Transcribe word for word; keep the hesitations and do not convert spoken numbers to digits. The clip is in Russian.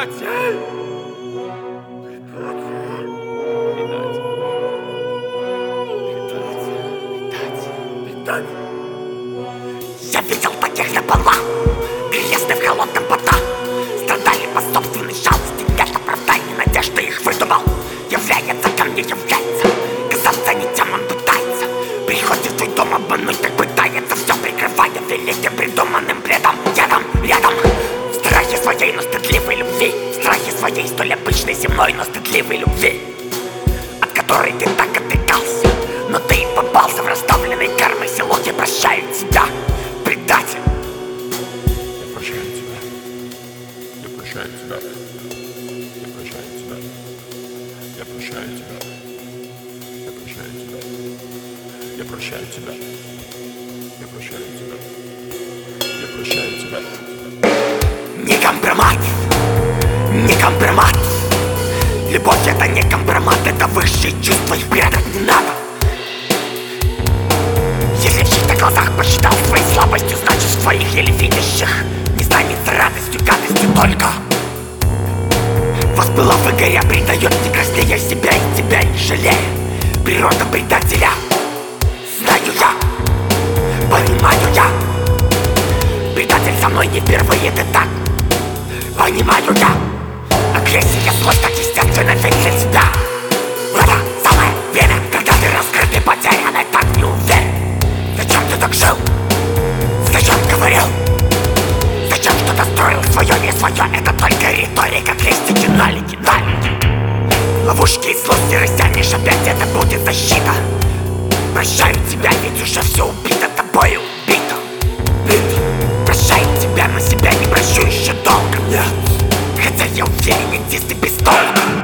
Предатель! Я видел таких напола, грязны в холодном поту, страдали по собственной жалости, нет оправданий, надежды их выдумал. Является ко мне, является, казаться не тем он пытается. Приходит в твой дом обмануть, так пытается, все прикрывая великим придуманным бредом. Я там рядом, в страхе своей, но стыдливой любви, в страхе своей столь обычной земной, но стыдливой любви, от которой ты так отвлекался. Но ты попался в расставленной кармой село, я прощаю тебя, предатель. Я прощаю тебя. Я прощаю тебя. Я прощаю тебя. Я прощаю тебя. Я прощаю тебя. Я прощаю тебя. Я прощаю тебя. Я прощаю тебя. Не компромат, не компромат. Любовь это не компромат, это высшие чувства, их прятать не надо. Если в чьих-то глазах посчитал своей слабостью, значит в твоих еле видящих не станется радостью, гадостью только. Воспылав и горя, предает, не краснея себя и тебя не жалея. Природа предателя, знаю я, понимаю я. Предатель со мной не впервые, ты так, понимаю я. Агрессия, злость, так естественно, ведь для тебя в это самое время, когда ты раскрыт и потерян, и так не уверен. Зачем ты так жил? Зачем говорил? Зачем что-то строил свое, не свое? Это только риторика, крестики, налики, налики. Ловушки и злости растянешь опять, это будет защита. Прощаю тебя, ведь уже все убито, тобой убито. Прощаю тебя, но себя не прощу еще долго. Нет. Хотя я уверен, здесь ты без толка.